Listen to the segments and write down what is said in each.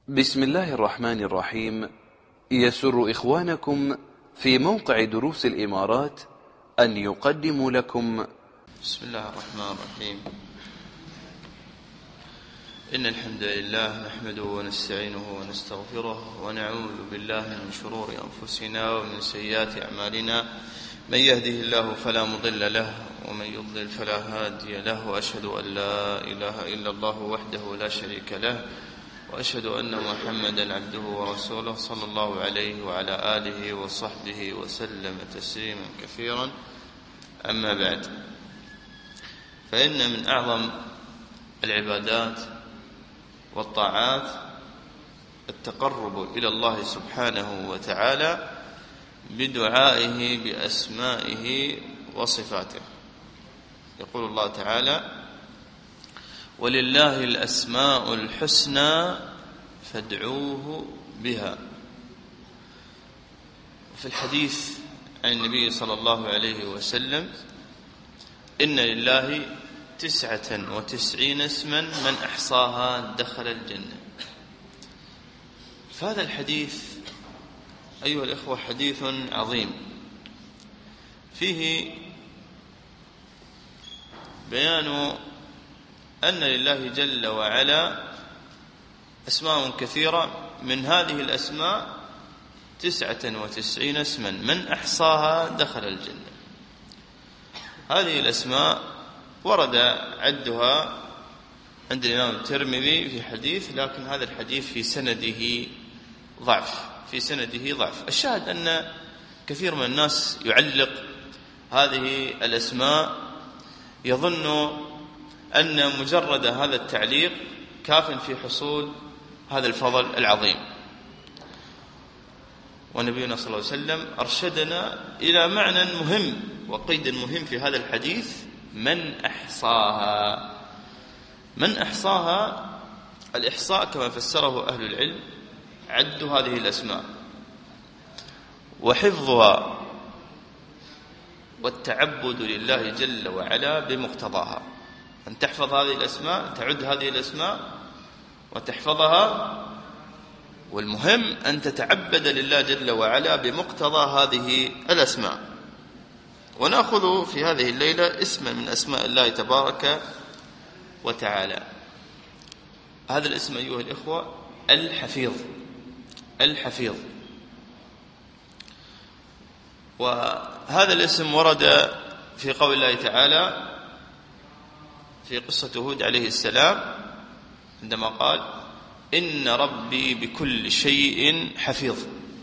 بسم الله الرحمن الرحيم. يسر إخوانكم في موقع دروس الإمارات أن يقدموا لكم بسم الله الرحمن الرحيم. إن الحمد لله نحمده ونستعينه ونستغفره ونعوذ بالله من شرور أنفسنا ومن سيئات أعمالنا. من يهده الله فلا مضل له ومن يضلل فلا هادي له، وأشهد أن لا إله إلا الله وحده لا شريك له، وأشهد أن محمدا عبده ورسوله صلى الله عليه وعلى آله وصحبه وسلم تسليما كثيرا. أما بعد، فإن من أعظم العبادات والطاعات التقرب إلى الله سبحانه وتعالى بدعائه بأسمائه وصفاته. يقول الله تعالى: ولله الأسماء الحسنى فادعوه بها. في الحديث عن النبي صلى الله عليه وسلم: إن لله 99 اسما من أحصاها دخل الجنة. فهذا الحديث أيها الإخوة حديث عظيم، فيه بيان أن لله جل وعلا أسماء كثيرة، من هذه الأسماء 99 اسما من أحصاها دخل الجنة. هذه الأسماء ورد عدها عند الإمام الترمذي في حديث، لكن هذا الحديث في سنده ضعف. الشاهد أن كثير من الناس يعلق هذه الأسماء، يظن أن مجرد هذا التعليق كاف في حصول هذا الفضل العظيم. ونبينا صلى الله عليه وسلم أرشدنا إلى معنى مهم وقيد مهم في هذا الحديث: من أحصاها. الإحصاء كما فسره أهل العلم عد هذه الأسماء وحفظها والتعبد لله جل وعلا بمقتضاها. أن تحفظ هذه الأسماء، تعد هذه الأسماء وتحفظها، والمهم أن تتعبد لله جل وعلا بمقتضى هذه الأسماء. ونأخذ في هذه الليلة اسما من أسماء الله تبارك وتعالى. هذا الاسم أيها الإخوة الحفيظ. وهذا الاسم ورد في قول الله تعالى في قصة هود عليه السلام عندما قال: إن ربي بكل شيء حفيظ.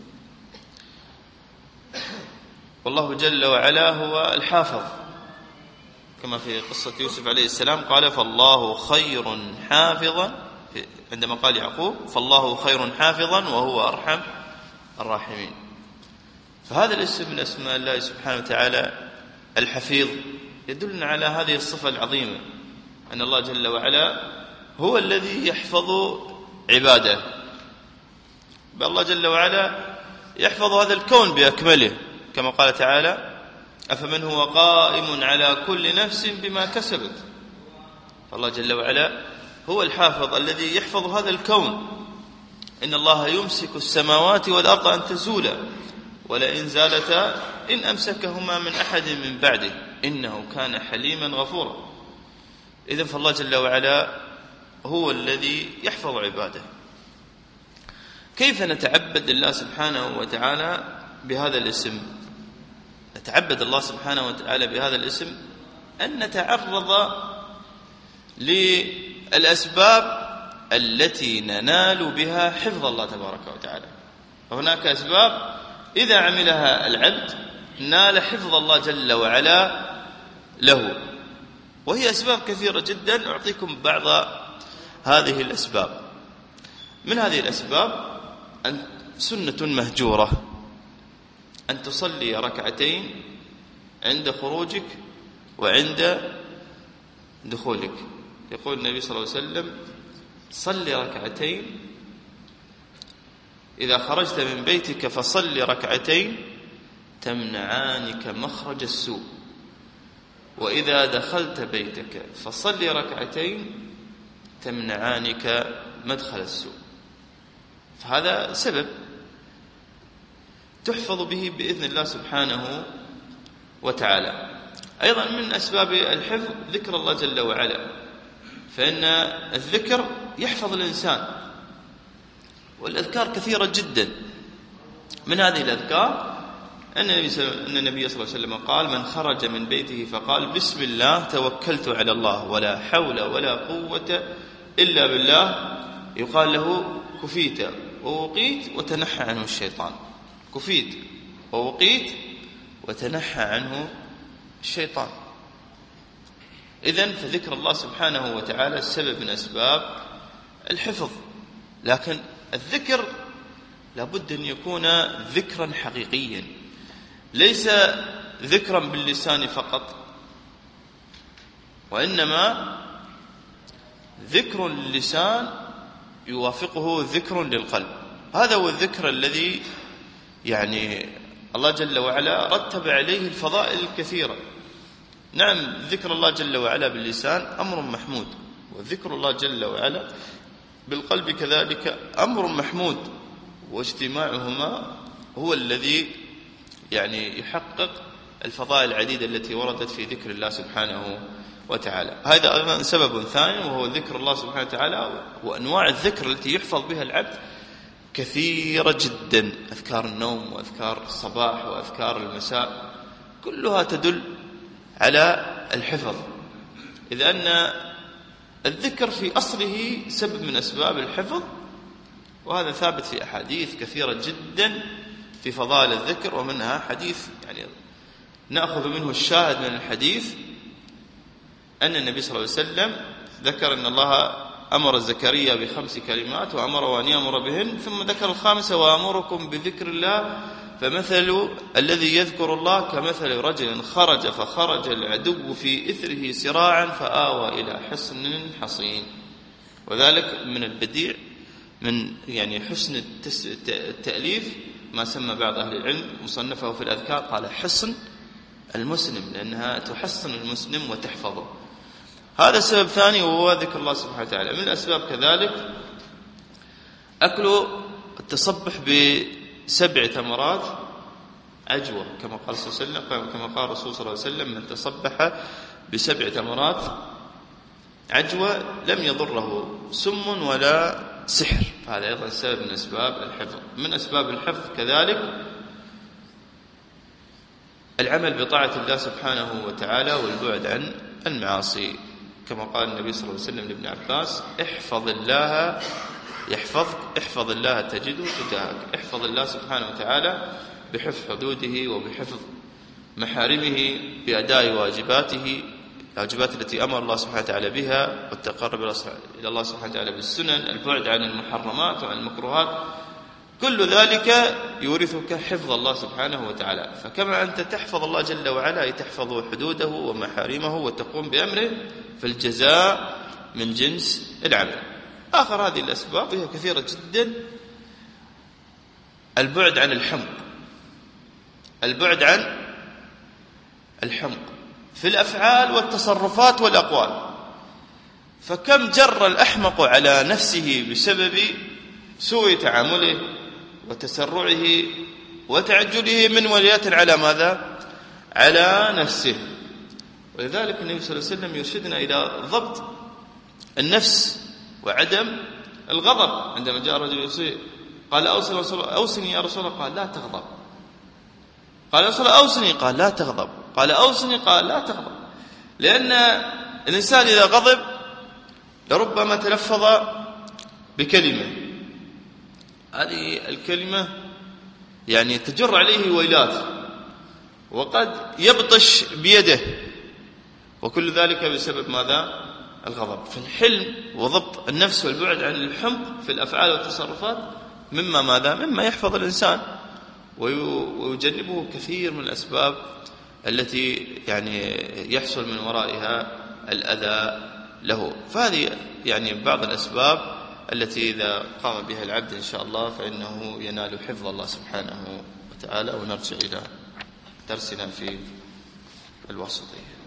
والله جل وعلا هو الحافظ، كما في قصة يوسف عليه السلام قال: فالله خير حافظا، عندما قال يعقوب: فالله خير حافظا وهو أرحم الراحمين. فهذا الاسم من أسماء الله سبحانه وتعالى الحفيظ يدلنا على هذه الصفة العظيمة، أن الله جل وعلا هو الذي يحفظ عباده. بل الله جل وعلا يحفظ هذا الكون بأكمله، كما قال تعالى: أفمن هو قائم على كل نفس بما كسبت. فالله جل وعلا هو الحافظ الذي يحفظ هذا الكون. إن الله يمسك السماوات والأرض أن تزولا ولئن زالتا إن أمسكهما من أحد من بعده إنه كان حليما غفورا. إذن فالله جل وعلا هو الذي يحفظ عباده. كيف نتعبد الله سبحانه وتعالى بهذا الاسم؟ نتعبد الله سبحانه وتعالى بهذا الاسم أن نتعرض للأسباب التي ننال بها حفظ الله تبارك وتعالى. هناك أسباب إذا عملها العبد نال حفظ الله جل وعلا له، وهي أسباب كثيرة جدا. أعطيكم بعض هذه الأسباب. من هذه الأسباب أن سنة مهجورة أن تصلي ركعتين عند خروجك وعند دخولك. يقول النبي صلى الله عليه وسلم: صلي ركعتين إذا خرجت من بيتك، فصلي ركعتين تمنعانك مخرج السوء، وإذا دخلت بيتك فصلي ركعتين تمنعانك مدخل السوء. فهذا سبب تحفظ به بإذن الله سبحانه وتعالى. أيضا من أسباب الحفظ ذكر الله جل وعلا، فإن الذكر يحفظ الإنسان، والأذكار كثيرة جدا. من هذه الأذكار أن النبي صلى الله عليه وسلم قال: من خرج من بيته فقال بسم الله توكلت على الله ولا حول ولا قوة إلا بالله، يقال له كفيت ووقيت وتنحى عنه الشيطان. كفيت ووقيت وتنحى عنه الشيطان. إذن فذكر الله سبحانه وتعالى سبب من أسباب الحفظ، لكن الذكر لابد أن يكون ذكرا حقيقيا، ليس ذكرا باللسان فقط، وإنما ذكر اللسان يوافقه ذكر للقلب. هذا هو الذكر الذي يعني الله جل وعلا رتب عليه الفضائل الكثيرة. نعم، ذكر الله جل وعلا باللسان أمر محمود، وذكر الله جل وعلا بالقلب كذلك أمر محمود، واجتماعهما هو الذي يعني يحقق الفضائل العديدة التي وردت في ذكر الله سبحانه وتعالى. هذا أيضا سبب ثاني، وهو ذكر الله سبحانه وتعالى. وأنواع الذكر التي يحفظ بها العبد كثيرة جدا، أذكار النوم وأذكار الصباح وأذكار المساء، كلها تدل على الحفظ، إذ أن الذكر في أصله سبب من أسباب الحفظ، وهذا ثابت في أحاديث كثيرة جدا في فضائل الذكر. ومنها حديث يعني نأخذ منه الشاهد من الحديث، أن النبي صلى الله عليه وسلم ذكر أن الله أمر زكريا ب5 كلمات وأمره أن يأمر بهن، ثم ذكر الخامسة: وأمركم بذكر الله فمثل الذي يذكر الله كمثل رجل خرج فخرج العدو في إثره سراعا فآوى إلى حصن حصين. وذلك من البديع، من يعني حسن التأليف، ما سمى بعض أهل العلم مصنفه في الأذكار قال حصن المسلم، لأنها تحصن المسلم وتحفظه. هذا سبب ثاني، وهو ذكر الله سبحانه وتعالى. من الأسباب كذلك أكل التصبح ب7 تمرات عجوة، كما قال صلى الله عليه وسلم، كما قال الرسول صلى الله عليه وسلم: من تصبح ب7 تمرات عجوة لم يضره سم ولا سحر. هذا أيضا سبب من أسباب الحفظ. من أسباب الحفظ كذلك العمل بطاعة الله سبحانه وتعالى والبعد عن المعاصي، كما قال النبي صلى الله عليه وسلم لابن عباس: احفظ الله يحفظك، احفظ الله تجده تجاهك. احفظ الله سبحانه وتعالى بحفظ حدوده وبحفظ محارمه، بأداء واجباته، الواجبات التي أمر الله سبحانه وتعالى بها، والتقرب إلى الله سبحانه وتعالى بالسنن، البعد عن المحرمات وعن المكروهات، كل ذلك يورثك حفظ الله سبحانه وتعالى. فكما أنت تحفظ الله جل وعلا تحفظ حدوده ومحارمه وتقوم بأمره، فالجزاء من جنس العمل. آخر هذه الأسباب هي كثيرة جدا: البعد عن الحمق. البعد عن الحمق في الأفعال والتصرفات والأقوال. فكم جر الأحمق على نفسه بسبب سوء تعامله وتسرعه وتعجله من ولاية على ماذا؟ على نفسه. ولذلك النبي صلى الله عليه وسلم يرشدنا إلى ضبط النفس وعدم الغضب. عندما جاء رجل يصيح قال: أوصني يا رسول الله، قال: لا تغضب. قال: أوصني، قال: لا تغضب. قال: أوصني، قال: لا تغضب. لأن الإنسان إذا غضب لربما تلفظ بكلمة، هذه الكلمة يعني تجر عليه ويلات، وقد يبطش بيده، وكل ذلك بسبب ماذا؟ الغضب. فالحلم وضبط النفس والبعد عن الحمق في الأفعال والتصرفات مما ماذا؟ مما يحفظ الإنسان ويجنبه كثير من الأسباب التي يعني يحصل من ورائها الأذى له. فهذه يعني بعض الأسباب التي إذا قام بها العبد إن شاء الله فإنه ينال حفظ الله سبحانه وتعالى. ونرجع إلى درسنا في الوسطية.